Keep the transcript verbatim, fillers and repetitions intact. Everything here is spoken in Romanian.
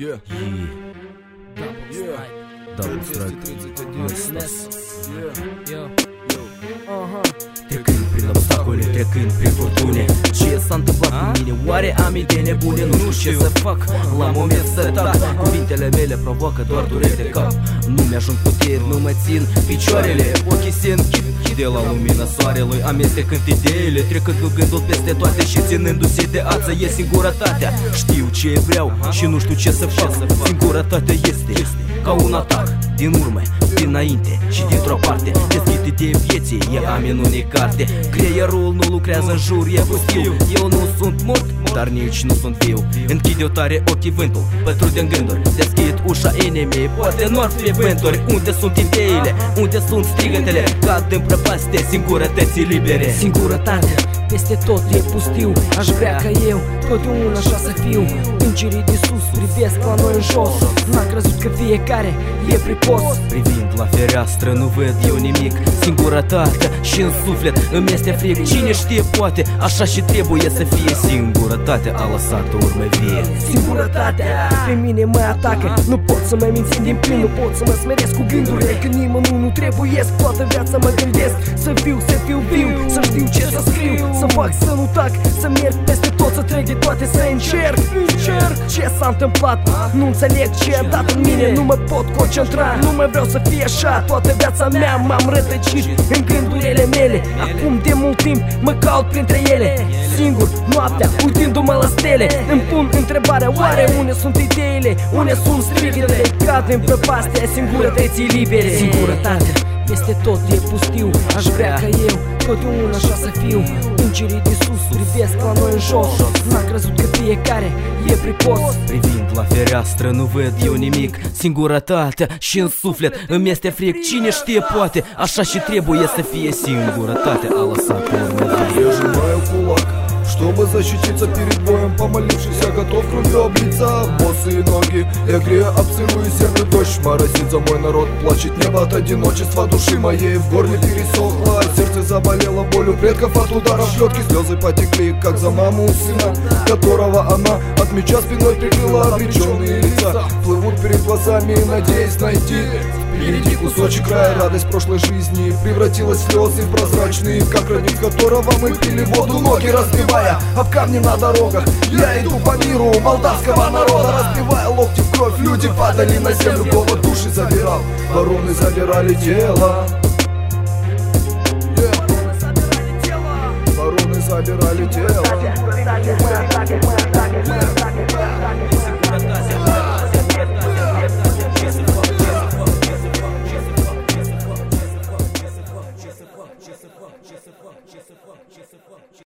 Yeah. Yeah. Double strike. Yeah. Trecând prin obstacole, trecând prin furtune, ce s-a întâmplat cu mine? Oare am idei nebune? Nu știu ce să fac. La moment să tac. Cuvintele mele provoacă doar dureri de cap. Nu mi-ajung puteri, nu mă țin picioarele. Ochii se închid de la lumina soarelui, amestecând ideile, trecând cu gândul peste toate și ținându-se de ață e singurătatea. Știu ce vreau și nu știu ce să fac. Singurătatea este ca un atac din urmă, dinainte și dintr-o parte. Deschid ideea vieții, e a minunii carte. Creierul nu lucrează în jur, e pustiu. Eu nu sunt mort, dar nici nu sunt viu. Închid-o tare ochii vântul, pătrude în gânduri. Deschid ușa inimii, poate nu ar fi vânturi. Unde sunt ideile, unde sunt strigătele? Cad în prăpaste, singurătății libere. Singurătatea peste tot e pustiu. Aș vrea ca eu totdeauna așa să fiu. Îngerii de sus privesc la noi în jos. N-am crezut că fiecare e pripos. Privind la fereastră nu văd eu nimic. Singurătatea și în suflet îmi este fric. Cine știe, poate așa și trebuie să fie. Singurătatea a lăsat urmă vie. Singurătatea pe mine mă atacă. Nu pot să mă mințin din plin, nu pot să mă smeresc cu gândurile. Când nimănui nu trebuiesc, toată viața mă gândesc. Să fiu, să fiu viu, să știu ce să scriu, să fac, să nu tac, să merg peste tot, să trec de toate, să încerc. Încerc ce s-a întâmplat, nu înțeleg ce a dat în mine. Nu mă pot concentra, nu mai vreau să fie așa. Toată viața mea m-am rătăcit în gândurile mele. Acum de mult timp mă caut printre ele, singur, noaptea, uitându-mă la stele. Îmi pun întrebarea, oare unde sunt ideile? Unde sunt strigătele? Cad în prăpastea singurătății libere. Singurătatea peste tot e pustiu. Aș vrea ca eu totdeauna așa să fiu. Îngerii de sus privesc la noi în jos. N-am crezut că fiecare e pripos. Privind la fereastră nu văd eu nimic. Singurătatea și în suflet îmi este fric. Cine știe, poate așa și trebuie să fie. Singurătatea a lăsat urmă vie. Я сжимаю кулак, чтобы защититься перед боем. Помолившийся, готов кровью облиться. Босые ноги, я грею, обцирую землю. Дождь моросит за мой народ, плачет небо от одиночества души моей. В горле пересохло, сердце заболело болью предков от ударов. Лёдки слезы потекли, как за маму сына, которого она от меча спиной прикрыла. Обреченные лица плывут перед глазами, надеясь найти впереди кусочек края. Радость прошлой жизни превратилась в слезы прозрачные, как родник которого мы пили воду, ноги разбивая об камни на дорогах. Я иду по миру молдавского народа, разбивая локти в кровь, люди падали на землю. Голод души забирал, вороны забирали тело. Yeah. Вороны забирали тело.